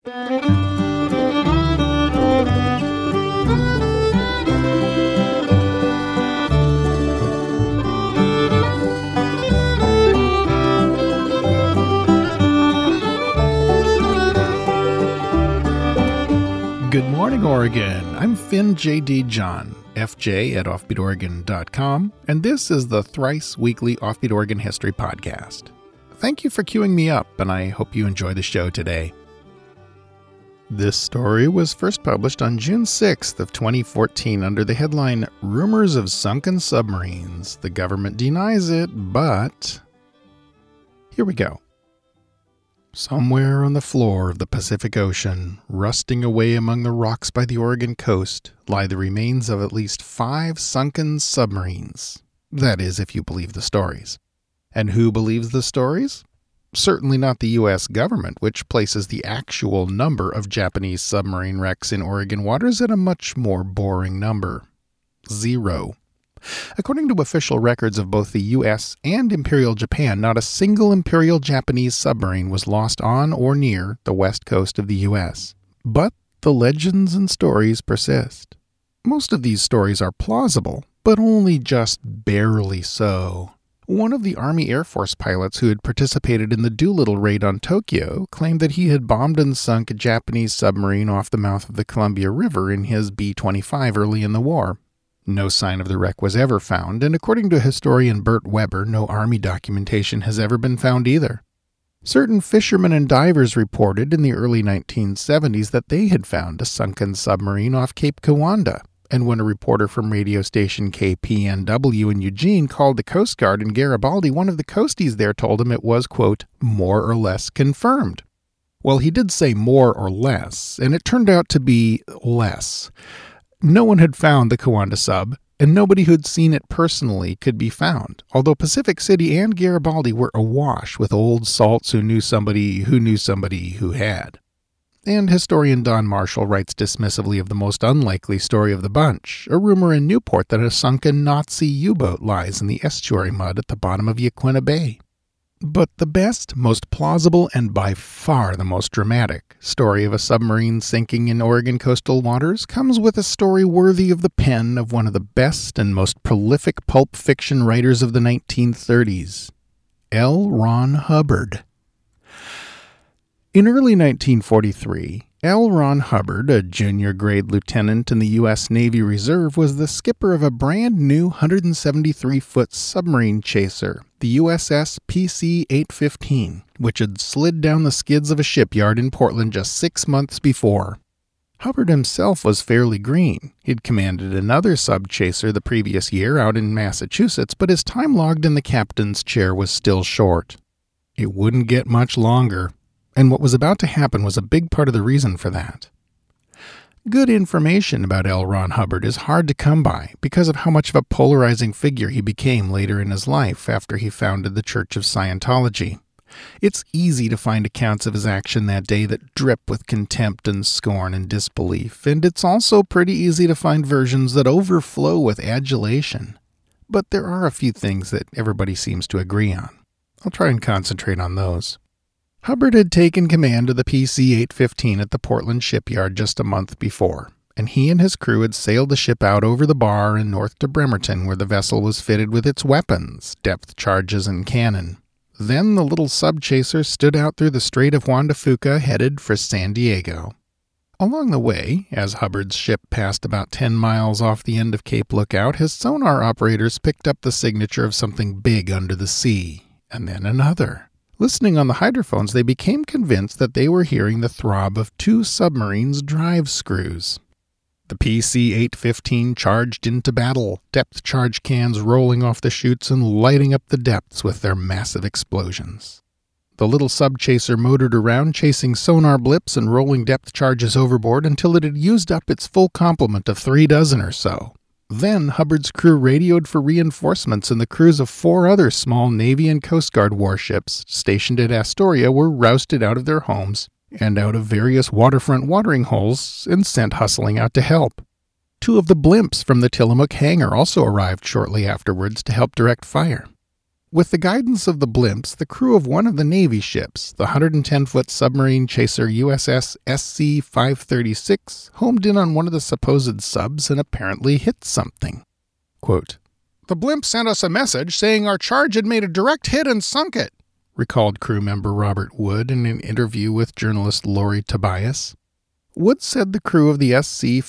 Good morning, Oregon. I'm Finn J.D. John, FJ at offbeatoregon.com, and this is the thrice weekly Offbeat Oregon History Podcast. Thank you for queuing me up, and I hope you enjoy the show today. This story was first published on June 6th of 2014 under the headline, Rumors of Sunken Submarines. The government denies it, but... Here we go. Somewhere on the floor of the Pacific Ocean, rusting away among the rocks by the Oregon coast, lie the remains of at least 5 sunken submarines. That is, if you believe the stories. And who believes the stories? Certainly not the U.S. government, which places the actual number of Japanese submarine wrecks in Oregon waters at a much more boring number. 0. According to official records of both the U.S. and Imperial Japan, not a single Imperial Japanese submarine was lost on or near the west coast of the U.S. But the legends and stories persist. Most of these stories are plausible, but only just barely so. One of the Army Air Force pilots who had participated in the Doolittle raid on Tokyo claimed that he had bombed and sunk a Japanese submarine off the mouth of the Columbia River in his B-25 early in the war. No sign of the wreck was ever found, and according to historian Bert Weber, no Army documentation has ever been found either. Certain fishermen and divers reported in the early 1970s that they had found a sunken submarine off Cape Kiwanda, and when a reporter from radio station KPNW in Eugene called the Coast Guard in Garibaldi, one of the coasties there told him it was, quote, more or less confirmed. Well, he did say more or less, and it turned out to be less. No one had found the Kiwanda sub, and nobody who'd seen it personally could be found, although Pacific City and Garibaldi were awash with old salts who knew somebody who had. And historian Don Marshall writes dismissively of the most unlikely story of the bunch, a rumor in Newport that a sunken Nazi U-boat lies in the estuary mud at the bottom of Yaquina Bay. But the best, most plausible, and by far the most dramatic story of a submarine sinking in Oregon coastal waters comes with a story worthy of the pen of one of the best and most prolific pulp fiction writers of the 1930s, L. Ron Hubbard. In early 1943, L. Ron Hubbard, a junior-grade lieutenant in the U.S. Navy Reserve, was the skipper of a brand-new 173-foot submarine chaser, the USS PC-815, which had slid down the skids of a shipyard in Portland just 6 months before. Hubbard himself was fairly green. He'd commanded another sub-chaser the previous year out in Massachusetts, but his time logged in the captain's chair was still short. It wouldn't get much longer. And what was about to happen was a big part of the reason for that. Good information about L. Ron Hubbard is hard to come by because of how much of a polarizing figure he became later in his life after he founded the Church of Scientology. It's easy to find accounts of his action that day that drip with contempt and scorn and disbelief, and it's also pretty easy to find versions that overflow with adulation. But there are a few things that everybody seems to agree on. I'll try and concentrate on those. Hubbard had taken command of the PC-815 at the Portland shipyard just a month before, and he and his crew had sailed the ship out over the bar and north to Bremerton, where the vessel was fitted with its weapons, depth charges, and cannon. Then the little sub-chaser stood out through the Strait of Juan de Fuca, headed for San Diego. Along the way, as Hubbard's ship passed about 10 miles off the end of Cape Lookout, his sonar operators picked up the signature of something big under the sea, and then another. Listening on the hydrophones, they became convinced that they were hearing the throb of 2 submarines' drive screws. The PC-815 charged into battle, depth charge cans rolling off the chutes and lighting up the depths with their massive explosions. The little sub-chaser motored around, chasing sonar blips and rolling depth charges overboard until it had used up its full complement of 36 or so. Then Hubbard's crew radioed for reinforcements, and the crews of 4 other small Navy and Coast Guard warships stationed at Astoria were rousted out of their homes and out of various waterfront watering holes and sent hustling out to help. 2 of the blimps from the Tillamook hangar also arrived shortly afterwards to help direct fire. With the guidance of the blimps, the crew of one of the Navy ships, the 110-foot submarine chaser USS SC-536, homed in on one of the supposed subs and apparently hit something. Quote, "The blimp sent us a message saying our charge had made a direct hit and sunk it," recalled crew member Robert Wood in an interview with journalist Lori Tobias. Wood said the crew of the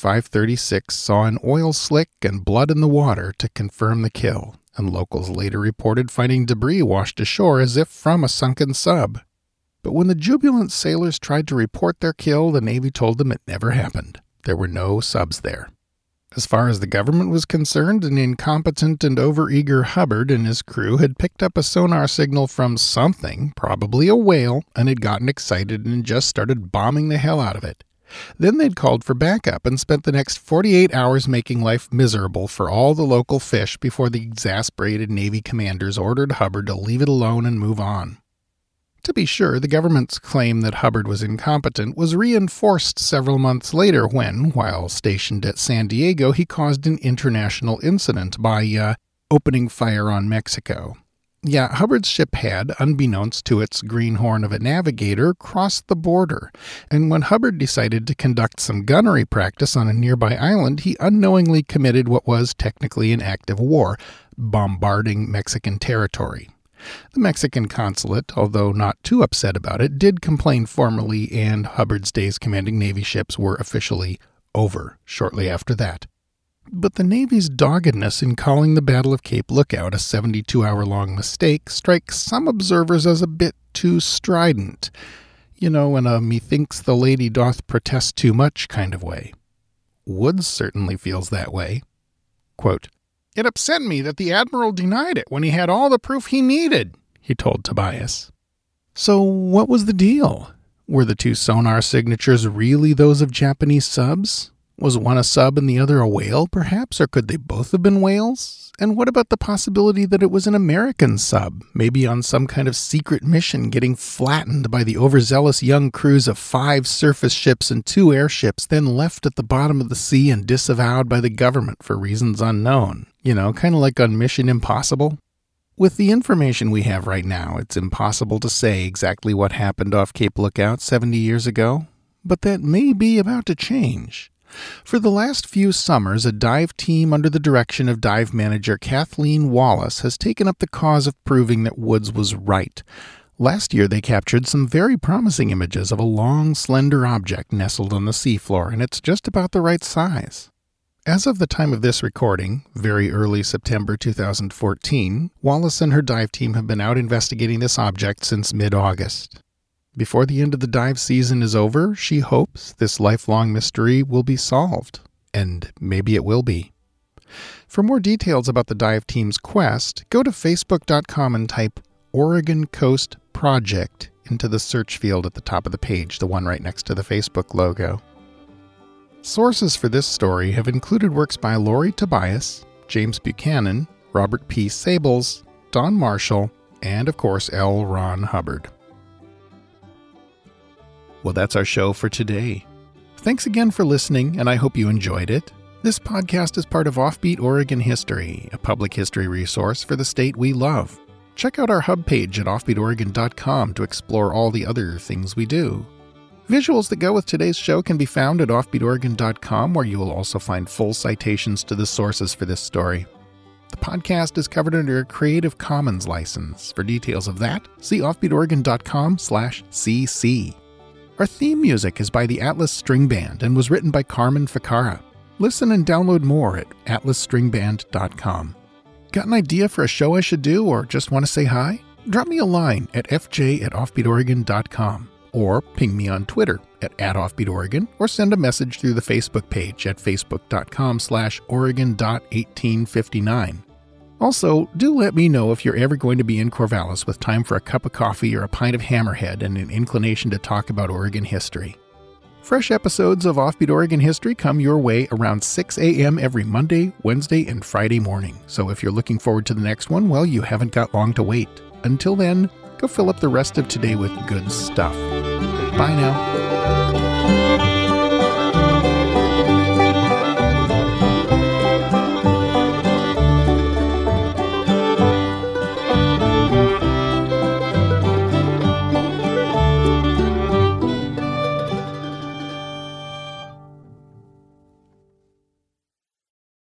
SC-536 saw an oil slick and blood in the water to confirm the kill, and locals later reported finding debris washed ashore as if from a sunken sub. But when the jubilant sailors tried to report their kill, the Navy told them it never happened. There were no subs there. As far as the government was concerned, an incompetent and overeager Hubbard and his crew had picked up a sonar signal from something, probably a whale, and had gotten excited and just started bombing the hell out of it. Then they'd called for backup and spent the next 48 hours making life miserable for all the local fish before the exasperated Navy commanders ordered Hubbard to leave it alone and move on. To be sure, the government's claim that Hubbard was incompetent was reinforced several months later when, while stationed at San Diego, he caused an international incident by opening fire on Mexico. Yeah, Hubbard's ship had, unbeknownst to its greenhorn of a navigator, crossed the border, and when Hubbard decided to conduct some gunnery practice on a nearby island, he unknowingly committed what was technically an act of war, bombarding Mexican territory. The Mexican consulate, although not too upset about it, did complain formally, and Hubbard's days commanding Navy ships were officially over shortly after that. But the Navy's doggedness in calling the Battle of Cape Lookout a 72-hour-long mistake strikes some observers as a bit too strident. You know, in a methinks the lady doth protest too much kind of way. Woods certainly feels that way. Quote, "It upset me that the Admiral denied it when he had all the proof he needed," he told Tobias. So what was the deal? Were the two sonar signatures really those of Japanese subs? Was one a sub and the other a whale, perhaps? Or could they both have been whales? And what about the possibility that it was an American sub, maybe on some kind of secret mission getting flattened by the overzealous young crews of 5 surface ships and 2 airships, then left at the bottom of the sea and disavowed by the government for reasons unknown? You know, kind of like on Mission Impossible? With the information we have right now, it's impossible to say exactly what happened off Cape Lookout 70 years ago, but that may be about to change. For the last few summers, a dive team under the direction of dive manager Kathleen Wallace has taken up the cause of proving that Woods was right. Last year, they captured some very promising images of a long, slender object nestled on the seafloor, and it's just about the right size. As of the time of this recording, very early September 2014, Wallace and her dive team have been out investigating this object since mid-August. Before the end of the dive season is over, she hopes this lifelong mystery will be solved. And maybe it will be. For more details about the dive team's quest, go to facebook.com and type Oregon Coast Project into the search field at the top of the page, the one right next to the Facebook logo. Sources for this story have included works by Lori Tobias, James Buchanan, Robert P. Sables, Don Marshall, and of course L. Ron Hubbard. Well, that's our show for today. Thanks again for listening, and I hope you enjoyed it. This podcast is part of Offbeat Oregon History, a public history resource for the state we love. Check out our hub page at offbeatoregon.com to explore all the other things we do. Visuals that go with today's show can be found at offbeatoregon.com, where you will also find full citations to the sources for this story. The podcast is covered under a Creative Commons license. For details of that, see offbeatoregon.com/cc. Our theme music is by the Atlas String Band and was written by Carmen Ficarra. Listen and download more at atlasstringband.com. Got an idea for a show I should do or just want to say hi? Drop me a line at fj@offbeatoregon.com or ping me on Twitter at @offbeatoregon or send a message through the Facebook page at facebook.com/oregon.1859. Also, do let me know if you're ever going to be in Corvallis with time for a cup of coffee or a pint of Hammerhead and an inclination to talk about Oregon history. Fresh episodes of Offbeat Oregon History come your way around 6 a.m. every Monday, Wednesday, and Friday morning. So if you're looking forward to the next one, well, you haven't got long to wait. Until then, go fill up the rest of today with good stuff. Bye now.